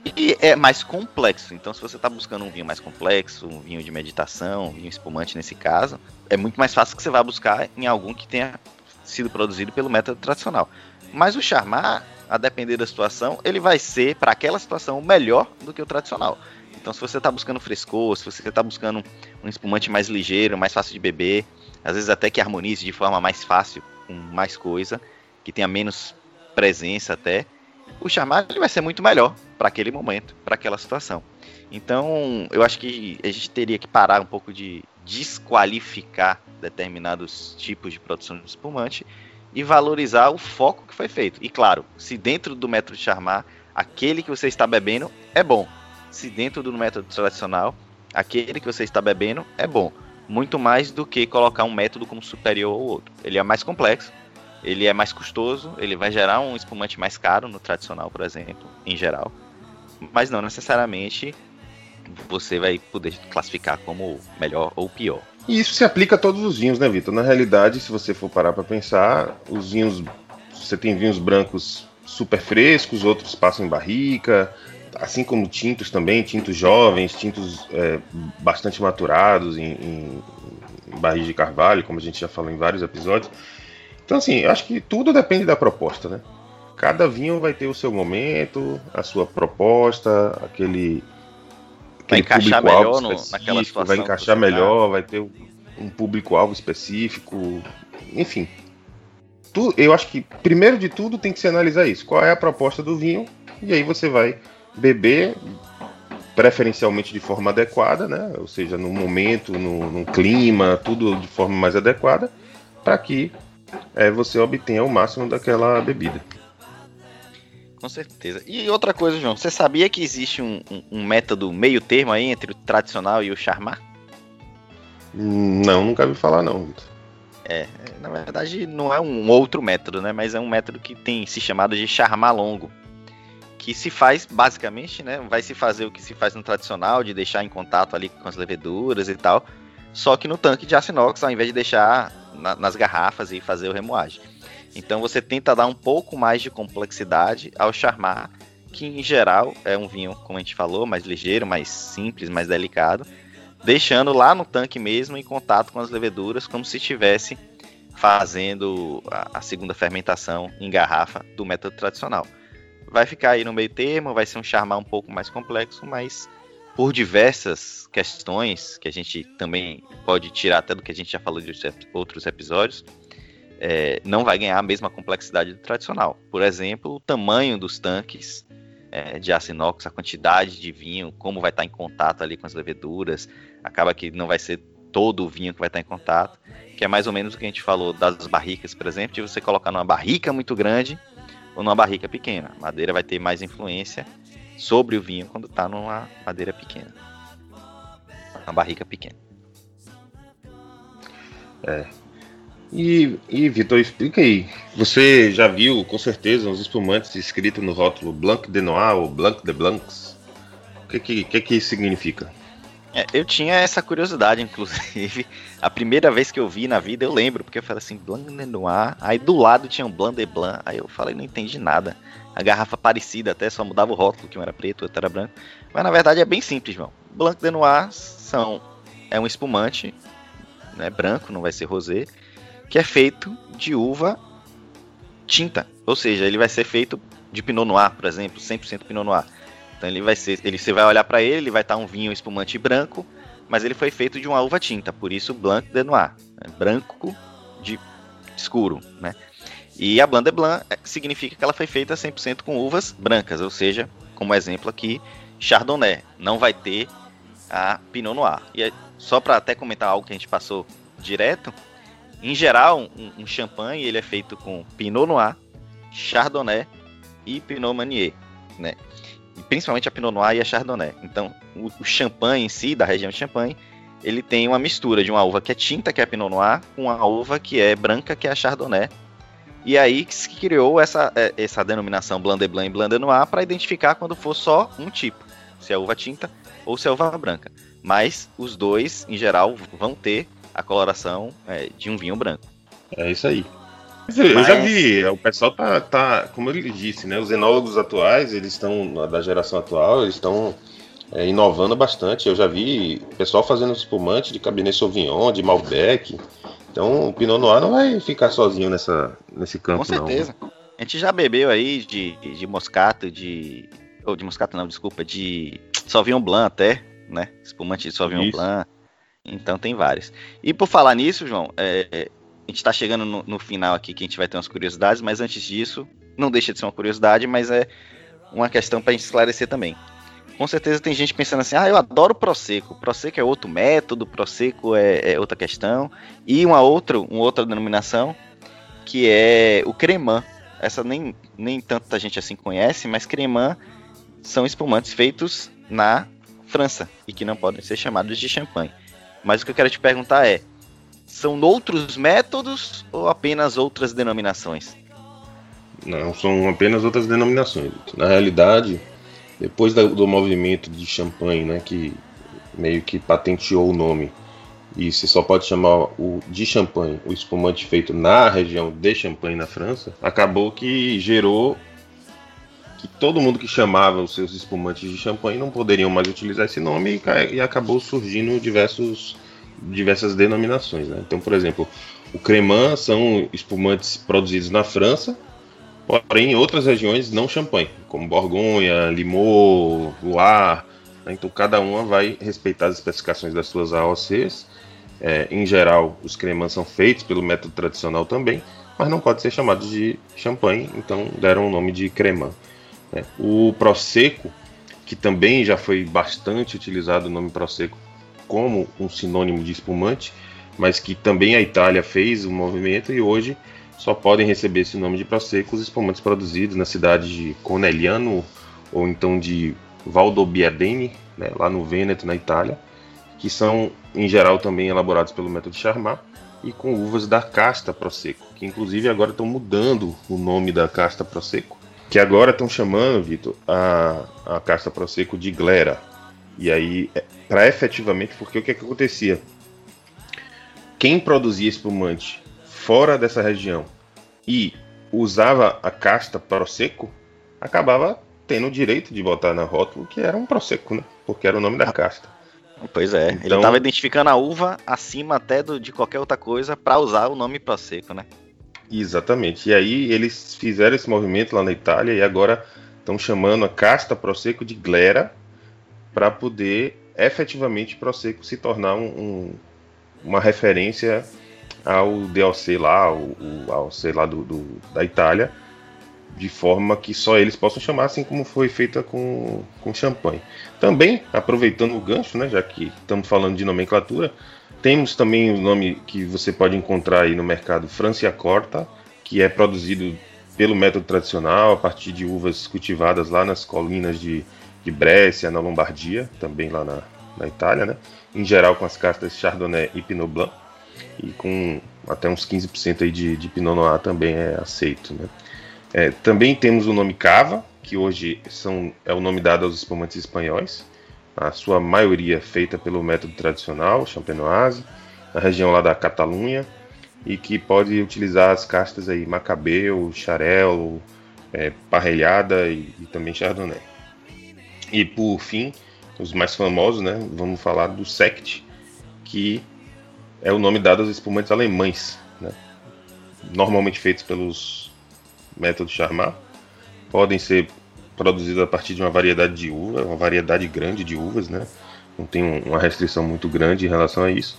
S2: E é mais complexo. Então, se você está buscando um vinho mais complexo, um vinho de meditação, um vinho espumante nesse caso, é muito mais fácil que você vá buscar em algum que tenha sido produzido pelo método tradicional. Mas o Charmat, a depender da situação, ele vai ser, para aquela situação, melhor do que o tradicional. Então, se você está buscando frescor, se você está buscando um espumante mais ligeiro, mais fácil de beber, às vezes até que harmonize de forma mais fácil, com mais coisa, que tenha menos presença até, o Charmat ele vai ser muito melhor para aquele momento, para aquela situação. Então, eu acho que a gente teria que parar um pouco de desqualificar determinados tipos de produção de espumante e valorizar o foco que foi feito. E claro, se dentro do método Charmat, aquele que você está bebendo é bom. Se dentro do método tradicional, aquele que você está bebendo é bom. Muito mais do que colocar um método como superior ao outro. Ele é mais complexo, ele é mais custoso, ele vai gerar um espumante mais caro no tradicional, por exemplo, em geral. Mas não necessariamente você vai poder classificar como melhor ou pior.
S1: E isso se aplica a todos os vinhos, né, Vitor? Na realidade, se você for parar para pensar, os vinhos, você tem vinhos brancos super frescos, outros passam em barrica, assim como tintos também, tintos jovens, tintos é, bastante maturados em, em, em barris de carvalho, como a gente já falou em vários episódios. Então, assim, eu acho que tudo depende da proposta, né? Cada vinho vai ter o seu momento, a sua proposta, aquele,
S2: vai encaixar melhor no, naquela situação.
S1: Vai encaixar melhor, vai ter um público-alvo específico, enfim. Tu, eu acho que, primeiro de tudo, tem que se analisar isso. Qual é a proposta do vinho? E aí você vai beber, preferencialmente de forma adequada, né? Ou seja, no momento, no, no clima, tudo de forma mais adequada, para que é, você obtenha o máximo daquela bebida.
S2: Com certeza. E outra coisa, João, você sabia que existe um, um, um método meio termo aí entre o tradicional e o Charmat?
S1: Não, nunca vi falar não, Vitor.
S2: É, na verdade não é um outro método, né? Mas é um método que tem se chamado de Charmat longo, que se faz basicamente, né? Vai se fazer o que se faz no tradicional, de deixar em contato ali com as leveduras e tal, só que no tanque de aço inox, ao invés de deixar na, nas garrafas e fazer o remoagem. Então você tenta dar um pouco mais de complexidade ao Charmat, que em geral é um vinho, como a gente falou, mais ligeiro, mais simples, mais delicado, deixando lá no tanque mesmo em contato com as leveduras, como se estivesse fazendo a, a segunda fermentação em garrafa do método tradicional. Vai ficar aí no meio termo, vai ser um Charmat um pouco mais complexo, mas por diversas questões, que a gente também pode tirar até do que a gente já falou de outros episódios, É, não vai ganhar a mesma complexidade do tradicional. Por exemplo, o tamanho dos tanques é, de aço inox, a quantidade de vinho, como vai estar em contato ali com as leveduras, acaba que não vai ser todo o vinho que vai estar em contato, que é mais ou menos o que a gente falou das barricas, por exemplo, de você colocar numa barrica muito grande ou numa barrica pequena. A madeira vai ter mais influência sobre o vinho quando está numa madeira pequena, uma barrica pequena.
S1: É. E, e Vitor, explica aí. Você já viu, com certeza, uns espumantes escritos no rótulo Blanc de Noir ou Blanc de Blancs? O que que, que, que isso significa?
S2: É, eu tinha essa curiosidade, inclusive. A primeira vez que eu vi na vida, eu lembro, porque eu falei assim, Blanc de Noir. Aí do lado tinha um Blanc de Blanc. Aí eu falei, não entendi nada. A garrafa parecida, até só mudava o rótulo, que um era preto, o outro era branco. Mas na verdade é bem simples, irmão. Blanc de Noir são, é um espumante, né, branco, não vai ser rosé, que é feito de uva tinta, ou seja, ele vai ser feito de Pinot Noir, por exemplo, cem por cento Pinot Noir. Então ele vai ser, ele, você vai olhar para ele, ele vai estar um vinho espumante branco, mas ele foi feito de uma uva tinta, por isso Blanc de Noir, né? Branco de escuro, né? E a Blanc de Blanc significa que ela foi feita cem por cento com uvas brancas, ou seja, como exemplo aqui, Chardonnay, não vai ter a Pinot Noir. E só para até comentar algo que a gente passou direto, em geral, um, um champanhe ele é feito com Pinot Noir, Chardonnay e Pinot Meunier, né? E principalmente a Pinot Noir e a Chardonnay. Então, o, o champanhe em si, da região de Champagne, ele tem uma mistura de uma uva que é tinta, que é a Pinot Noir, com uma uva que é branca, que é a Chardonnay. E aí que se criou essa, essa denominação Blanc de Blanc e Blanc de Noir para identificar quando for só um tipo, se é uva tinta ou se é uva branca. Mas os dois, em geral, vão ter a coloração é, de um vinho branco.
S1: É isso aí. Mas eu, eu
S2: Mas...
S1: já vi, o pessoal tá, tá, como ele disse, né? Os enólogos atuais, eles estão, da geração atual, eles estão é, inovando bastante. Eu já vi o pessoal fazendo espumante de Cabernet Sauvignon, de Malbec. Então o Pinot Noir não vai ficar sozinho nessa, nesse campo,
S2: Com certeza.
S1: não.
S2: A gente já bebeu aí de, de moscato, de... Ou de moscato não, desculpa, de Sauvignon Blanc até, né? Espumante de Sauvignon
S1: Isso.
S2: Blanc. Então tem vários. E por falar nisso, João, é, a gente tá chegando no, no final aqui que a gente vai ter umas curiosidades, mas antes disso, não deixa de ser uma curiosidade, mas é uma questão pra gente esclarecer também. Com certeza tem gente pensando assim, ah, eu adoro Prosecco. Prosecco é outro método, Prosecco é, é outra questão. E uma outra, uma outra denominação, que é o Cremant. Essa nem, nem tanta gente assim conhece, mas Cremant são espumantes feitos na França e que não podem ser chamados de champanhe. Mas o que eu quero te perguntar é, são outros métodos ou apenas outras denominações?
S1: Não, são apenas outras denominações. Na realidade, depois da, do movimento de Champagne, né, que meio que patenteou o nome, e se só pode chamar o de Champagne, o espumante feito na região de Champagne, na França, acabou que gerou que todo mundo que chamava os seus espumantes de champanhe não poderiam mais utilizar esse nome e, e acabou surgindo diversos, diversas denominações, né? Então, por exemplo, o Cremant são espumantes produzidos na França, porém em outras regiões não champanhe, como Borgonha, Limoux, Loire, né? Então cada uma vai respeitar as especificações das suas A O Cs. É, em geral, os Cremants são feitos pelo método tradicional também, mas não pode ser chamado de champanhe, então deram o nome de Cremant. O Prosecco, que também já foi bastante utilizado o nome Prosecco como um sinônimo de espumante, mas que também a Itália fez o movimento e hoje só podem receber esse nome de Prosecco os espumantes produzidos na cidade de Conegliano ou então de Valdobbiadene, né, lá no Vêneto, na Itália, que são em geral também elaborados pelo método Charmat e com uvas da casta Prosecco, que inclusive agora estão mudando o nome da casta Prosecco, que agora estão chamando, Vitor, a, a casta Prosecco de Glera. E aí, para efetivamente, porque o que, é que acontecia? Quem produzia espumante fora dessa região e usava a casta Prosecco, acabava tendo o direito de botar na rótulo que era um Prosecco, né? Porque era o nome da casta.
S2: Pois é,
S1: então,
S2: ele estava identificando a uva acima até do, de qualquer outra coisa para usar o nome Prosecco, né?
S1: Exatamente, e aí eles fizeram esse movimento lá na Itália e agora estão chamando a casta Prosecco de Glera para poder efetivamente Prosecco se tornar um, um, uma referência ao D O C lá, ao, ao sei lá do, do, da Itália, de forma que só eles possam chamar, assim como foi feita com, com champanhe. Também, aproveitando o gancho, né, já que estamos falando de nomenclatura, temos também o nome que você pode encontrar aí no mercado Franciacorta, que é produzido pelo método tradicional, a partir de uvas cultivadas lá nas colinas de, de Brescia, na Lombardia, também lá na, na Itália, né? Em geral com as castas Chardonnay e Pinot Blanc, e com até uns quinze por cento aí de, de Pinot Noir também é aceito, né? É, também temos o nome Cava, que hoje são, é o nome dado aos espumantes espanhóis, a sua maioria feita pelo método tradicional, champenoise, na região lá da Catalunha, e que pode utilizar as castas aí Macabeu, Xarel, é, Parrelhada e, e também Chardonnay. E por fim, os mais famosos, né, vamos falar do Sekt, que é o nome dado aos espumantes alemães, né, normalmente feitos pelos métodos Charmat, podem ser produzido a partir de uma variedade de uva, uma variedade grande de uvas, né? Não tem uma restrição muito grande em relação a isso.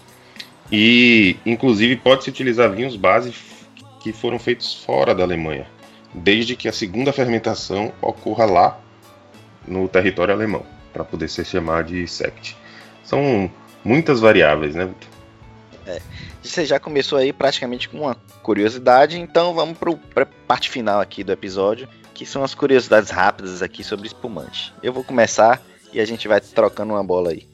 S1: E, inclusive, pode-se utilizar vinhos base que foram feitos fora da Alemanha, desde que a segunda fermentação ocorra lá no território alemão, para poder ser chamado de Sekt. São muitas variáveis, né, Victor?
S2: É. Você já começou aí praticamente com uma curiosidade, então vamos para a parte final aqui do episódio, que são as curiosidades rápidas aqui sobre espumante. Eu vou começar e a gente vai trocando uma bola aí.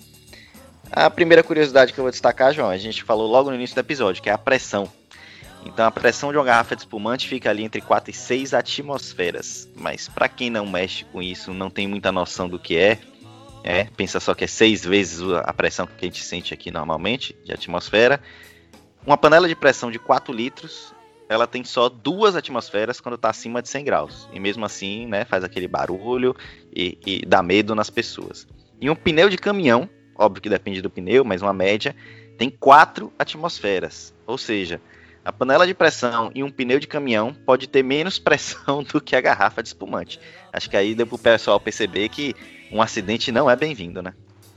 S2: A primeira curiosidade que eu vou destacar, João, a gente falou logo no início do episódio, que é a pressão. Então a pressão de uma garrafa de espumante fica ali entre quatro e seis atmosferas. Mas para quem não mexe com isso, não tem muita noção do que é, é, pensa só que é seis vezes a pressão que a gente sente aqui normalmente, de atmosfera. Uma panela de pressão de quatro litros ela tem só duas atmosferas quando está acima de cem graus. E mesmo assim, né, faz aquele barulho e, e dá medo nas pessoas. E um pneu de caminhão, óbvio que depende do pneu, mas uma média, tem quatro atmosferas. Ou seja, a panela de pressão e um pneu de caminhão pode ter menos pressão do que a garrafa de espumante. Acho que aí deu pro pessoal perceber que um acidente não é bem-vindo, né?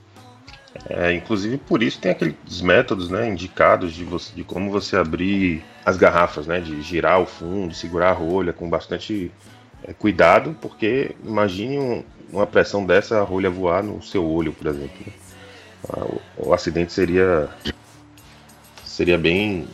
S1: É, inclusive por isso tem aqueles métodos, né, indicados de, você, de como você abrir as garrafas, né, de girar o fundo, segurar a rolha com bastante é, cuidado, porque imagine um, uma pressão dessa, a rolha voar no seu olho, por exemplo. Né? O, o acidente seria seria bem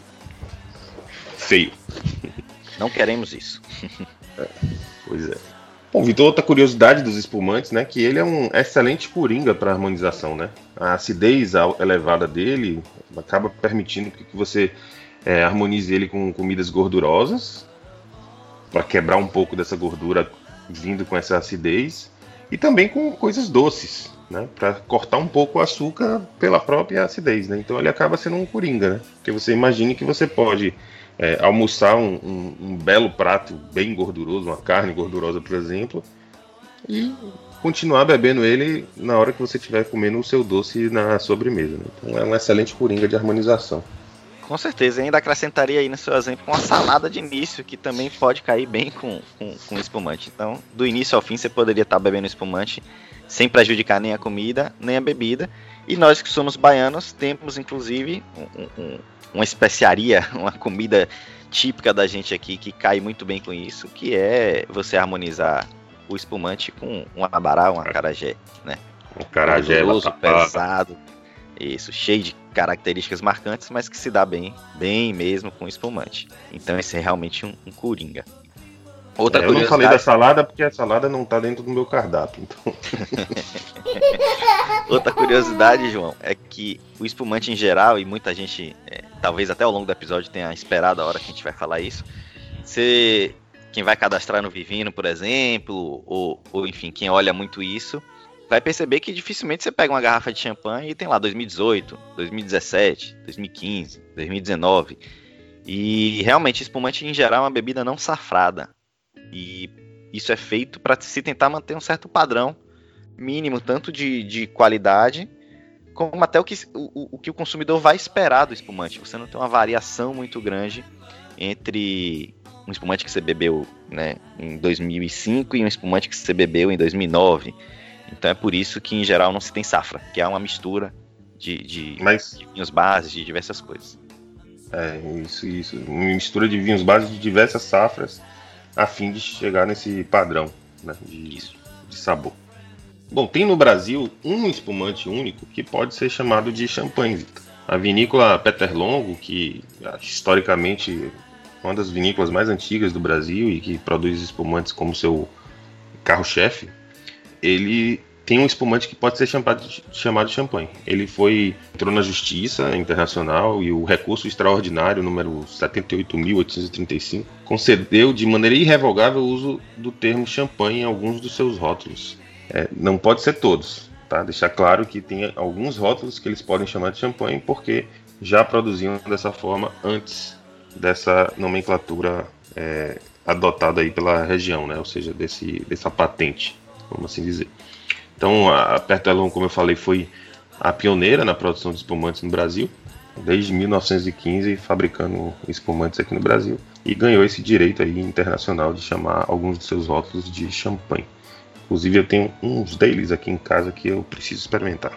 S1: feio.
S2: Não queremos isso.
S1: É, pois é. Bom, Vitor, outra curiosidade dos espumantes, né, que ele é um excelente coringa para harmonização, né? A acidez elevada dele acaba permitindo que você é, harmonize ele com comidas gordurosas, para quebrar um pouco dessa gordura vindo com essa acidez, e também com coisas doces, né, para cortar um pouco o açúcar pela própria acidez, né? Então ele acaba sendo um coringa, né? Porque você imagine que você pode É, almoçar um, um, um belo prato bem gorduroso, uma carne gordurosa, por exemplo, e continuar bebendo ele na hora que você estiver comendo o seu doce na sobremesa. Né? Então é um excelente coringa de harmonização.
S2: Com certeza, ainda acrescentaria aí no seu exemplo uma salada de início, que também pode cair bem com, com, com espumante. Então, do início ao fim, você poderia estar bebendo espumante sem prejudicar nem a comida, nem a bebida. E nós que somos baianos, temos inclusive um, um, uma especiaria, uma comida típica da gente aqui, que cai muito bem com isso, que é você harmonizar o espumante com um abará, um acarajé, né?
S1: Um acarajé
S2: pesado, isso, cheio de características marcantes, mas que se dá bem, bem mesmo com espumante. Então esse é realmente um, um coringa.
S1: Outra é, eu não falei da salada porque a salada não está dentro do meu cardápio. Então...
S2: Outra curiosidade, João, é que o espumante em geral, e muita gente, é, talvez até ao longo do episódio tenha esperado a hora que a gente vai falar isso, você, quem vai cadastrar no Vivino, por exemplo, ou, ou enfim, quem olha muito isso, vai perceber que dificilmente você pega uma garrafa de champanhe e tem lá dois mil e dezoito, dois mil e dezessete, dois mil e quinze, dois mil e dezenove. E realmente espumante em geral é uma bebida não safrada. E isso é feito para se tentar manter um certo padrão mínimo, tanto de, de qualidade, como até o que o, o que o consumidor vai esperar do espumante. Você não tem uma variação muito grande entre um espumante que você bebeu, né, em dois mil e cinco e um espumante que você bebeu em dois mil e nove. Então é por isso que, em geral, não se tem safra, que é uma mistura de, de,
S1: Mas...
S2: de vinhos bases, de diversas coisas.
S1: É, isso, isso. Uma mistura de vinhos bases de diversas safras, a fim de chegar nesse padrão, né, de, de sabor. Bom, tem no Brasil um espumante único que pode ser chamado de champanhe, Vitor. A vinícola Peter Longo, que historicamente é uma das vinícolas mais antigas do Brasil e que produz espumantes como seu carro-chefe, ele tem um espumante que pode ser chamado de, chamado de champanhe. Ele foi, entrou na Justiça Internacional e o recurso extraordinário número setenta e oito mil oitocentos e trinta e cinco concedeu de maneira irrevogável o uso do termo champanhe em alguns dos seus rótulos. É, não pode ser todos, tá? Deixar claro que tem alguns rótulos que eles podem chamar de champanhe porque já produziam dessa forma antes dessa nomenclatura é, adotada aí pela região, né? Ou seja, desse, dessa patente, vamos assim dizer. Então a Peter Longo, como eu falei, foi a pioneira na produção de espumantes no Brasil, desde mil novecentos e quinze fabricando espumantes aqui no Brasil, e ganhou esse direito aí internacional de chamar alguns de seus rótulos de champanhe. Inclusive eu tenho uns deles aqui em casa que eu preciso experimentar.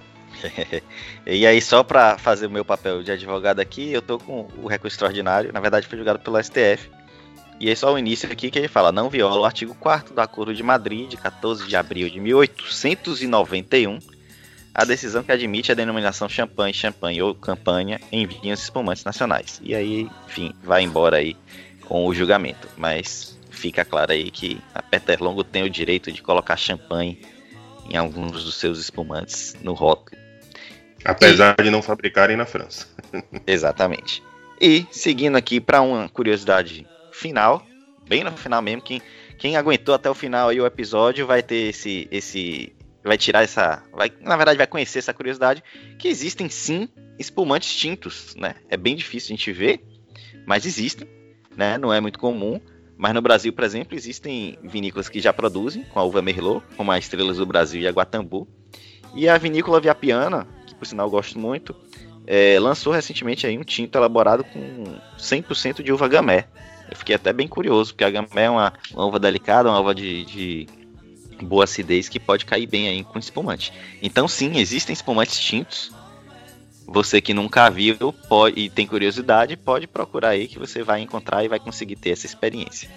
S2: E aí, só para fazer o meu papel de advogado aqui, eu tô com o recurso extraordinário, na verdade foi julgado pelo S T F. E aí só o início aqui que ele fala: não viola o artigo quarto do Acordo de Madrid, de quatorze de abril de mil oitocentos e noventa e um, a decisão que admite a denominação champanhe, champanhe ou campanha em vinhos espumantes nacionais. E aí, enfim, vai embora aí com o julgamento. Mas fica claro aí que a Peter Longo tem o direito de colocar champanhe em alguns dos seus espumantes no rótulo.
S1: Apesar e... de não fabricarem na França.
S2: Exatamente. E, seguindo aqui para uma curiosidade final, bem no final mesmo, quem, quem aguentou até o final aí o episódio vai ter esse, esse vai tirar essa, vai, na verdade vai conhecer essa curiosidade, que existem sim espumantes tintos, né? É bem difícil a gente ver, mas existem. né? Não é muito comum. Mas no Brasil, por exemplo, existem vinícolas que já produzem com a uva Merlot, como a Estrelas do Brasil e a Guatambu. E a vinícola Viapiana, que por sinal eu gosto muito, é, lançou recentemente aí um tinto elaborado com cem por cento de uva Gamay. Eu fiquei até bem curioso, porque a Gamay é uma, uma uva delicada, uma uva de, de boa acidez que pode cair bem aí com espumante. Então sim, existem espumantes tintos. Você que nunca viu pode, e tem curiosidade, pode procurar aí que você vai encontrar e vai conseguir ter essa experiência.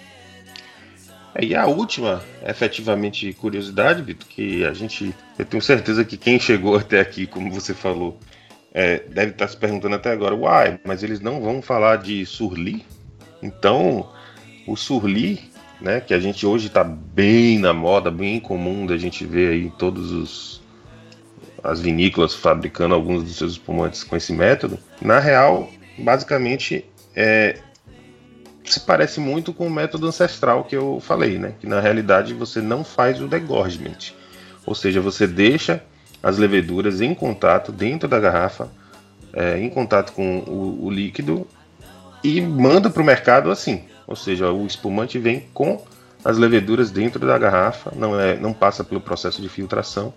S1: É, e a última, efetivamente, curiosidade, Vitor, que a gente, eu tenho certeza que quem chegou até aqui, como você falou, é, deve estar se perguntando até agora, uai, mas eles não vão falar de Surly? Então, o Surly, né, que a gente hoje está bem na moda, bem comum da gente ver aí em todos os as vinícolas fabricando alguns dos seus espumantes com esse método, na real, basicamente, é, se parece muito com o método ancestral que eu falei, né? Que na realidade você não faz o degorgement, ou seja, você deixa as leveduras em contato dentro da garrafa, é, em contato com o, o líquido e manda para o mercado assim, ou seja, o espumante vem com as leveduras dentro da garrafa, não, é, não passa pelo processo de filtração.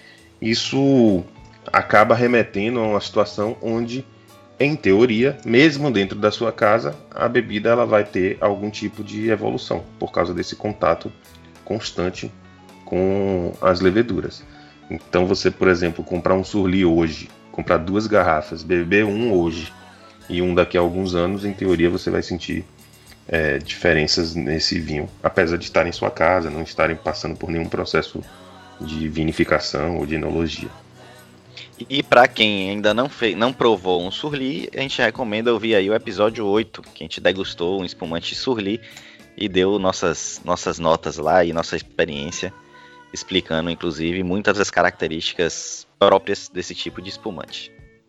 S1: Isso acaba remetendo a uma situação onde, em teoria, mesmo dentro da sua casa, a bebida ela vai ter algum tipo de evolução, por causa desse contato constante com as leveduras. Então você, por exemplo, comprar um Surly hoje, comprar duas garrafas, beber um hoje e um daqui a alguns anos, em teoria você vai sentir é, diferenças nesse vinho, apesar de estar em sua casa, não estarem passando por nenhum processo de vinificação ou de enologia.
S2: E para quem ainda não, fez, não provou um Surly, a gente recomenda ouvir aí o episódio oito, que a gente degustou um espumante Surly e deu nossas, nossas notas lá e nossa experiência, explicando inclusive muitas das características próprias desse tipo de espumante.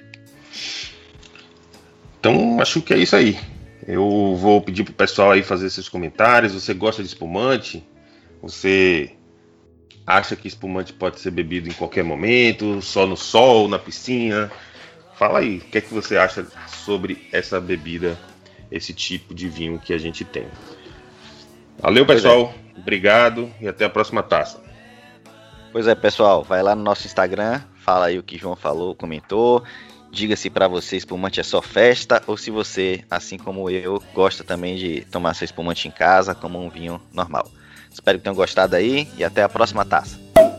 S1: Então acho que é isso aí. Eu vou pedir pro pessoal aí fazer seus comentários. Você gosta de espumante? Você acha que espumante pode ser bebido em qualquer momento, só no sol, na piscina? Fala aí, o que é que você acha sobre essa bebida, esse tipo de vinho que a gente tem. Valeu, pessoal. É. Obrigado e até a próxima taça.
S2: Pois é, pessoal, vai lá no nosso Instagram, fala aí o que João falou, comentou. Diga se para você espumante é só festa ou se você, assim como eu, gosta também de tomar seu espumante em casa como um vinho normal. Espero que tenham gostado aí e até a próxima taça.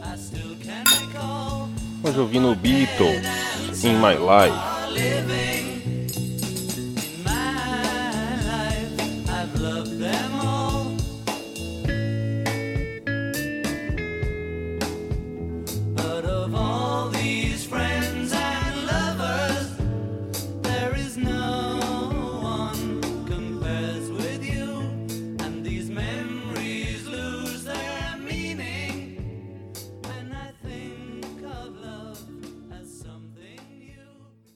S1: Hoje ouvindo Beatles, In My Life. I've loved them all.